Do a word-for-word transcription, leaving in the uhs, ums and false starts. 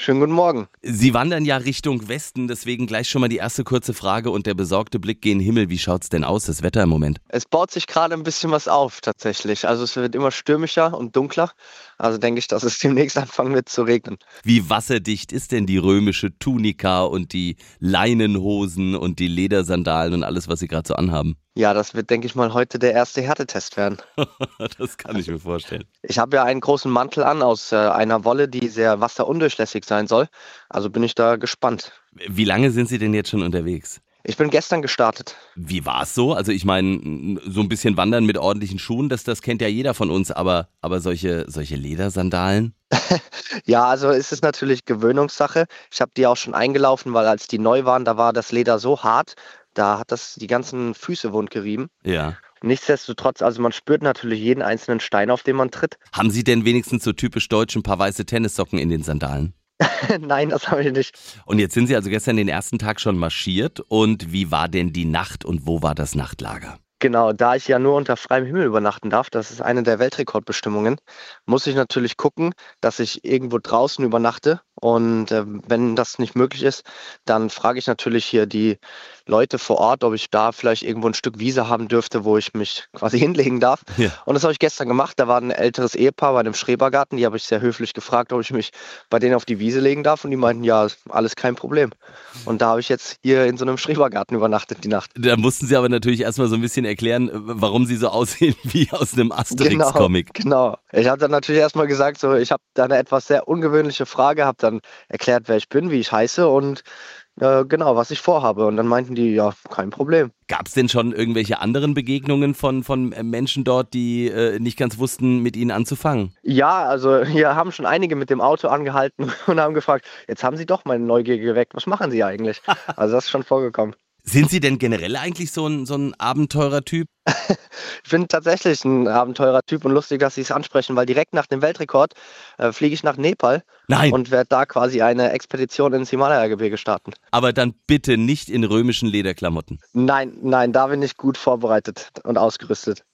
Schönen guten Morgen. Sie wandern ja Richtung Westen, deswegen gleich schon mal die erste kurze Frage und der besorgte Blick gen Himmel. Wie schaut's denn aus, das Wetter im Moment? Es baut sich gerade ein bisschen was auf tatsächlich. Also es wird immer stürmischer und dunkler. Also denke ich, dass es demnächst anfangen wird zu regnen. Wie wasserdicht ist denn die römische Tunika und die Leinenhosen und die Ledersandalen und alles, was Sie gerade so anhaben? Ja, das wird, denke ich mal, heute der erste Härtetest werden. Das kann ich mir vorstellen. Ich habe ja einen großen Mantel an aus äh, einer Wolle, die sehr wasserundurchlässig sein soll. Also bin ich da gespannt. Wie lange sind Sie denn jetzt schon unterwegs? Ich bin gestern gestartet. Wie war's so? Also ich meine, so ein bisschen wandern mit ordentlichen Schuhen, das, das kennt ja jeder von uns, aber, aber solche, solche Ledersandalen? Ja, also es ist natürlich Gewöhnungssache. Ich habe die auch schon eingelaufen, weil als die neu waren, da war das Leder so hart, da hat das die ganzen Füße wund gerieben. Ja. Nichtsdestotrotz, also man spürt natürlich jeden einzelnen Stein, auf den man tritt. Haben Sie denn wenigstens so typisch deutsch ein paar weiße Tennissocken in den Sandalen? Nein, das habe ich nicht. Und jetzt sind Sie also gestern den ersten Tag schon marschiert. Und wie war denn die Nacht und wo war das Nachtlager? Genau, da ich ja nur unter freiem Himmel übernachten darf, das ist eine der Weltrekordbestimmungen, muss ich natürlich gucken, dass ich irgendwo draußen übernachte. Und äh, wenn das nicht möglich ist, dann frage ich natürlich hier die Leute vor Ort, ob ich da vielleicht irgendwo ein Stück Wiese haben dürfte, wo ich mich quasi hinlegen darf. Ja. Und das habe ich gestern gemacht. Da war ein älteres Ehepaar bei einem Schrebergarten. Die habe ich sehr höflich gefragt, ob ich mich bei denen auf die Wiese legen darf. Und die meinten, ja, alles kein Problem. Und da habe ich jetzt hier in so einem Schrebergarten übernachtet die Nacht. Da mussten Sie aber natürlich erstmal so ein bisschen erklären, warum Sie so aussehen wie aus einem Asterix-Comic. Genau, genau. Ich habe dann natürlich erstmal gesagt, so, ich habe da eine etwas sehr ungewöhnliche Frage, habe dann erklärt, wer ich bin, wie ich heiße und äh, genau, was ich vorhabe. Und dann meinten die, ja, kein Problem. Gab es denn schon irgendwelche anderen Begegnungen von, von Menschen dort, die äh, nicht ganz wussten, mit Ihnen anzufangen? Ja, also hier haben schon einige mit dem Auto angehalten und haben gefragt, jetzt haben Sie doch meine Neugier geweckt, was machen Sie eigentlich? Also das ist schon vorgekommen. Sind Sie denn generell eigentlich so ein, so ein Abenteurertyp? Ich bin tatsächlich ein Abenteurertyp und lustig, dass Sie es ansprechen, weil direkt nach dem Weltrekord äh, fliege ich nach Nepal Nein, und werde da quasi eine Expedition ins Himalaya-Gebirge starten. aber dann bitte nicht in römischen Lederklamotten. Nein, nein, da bin ich gut vorbereitet und ausgerüstet.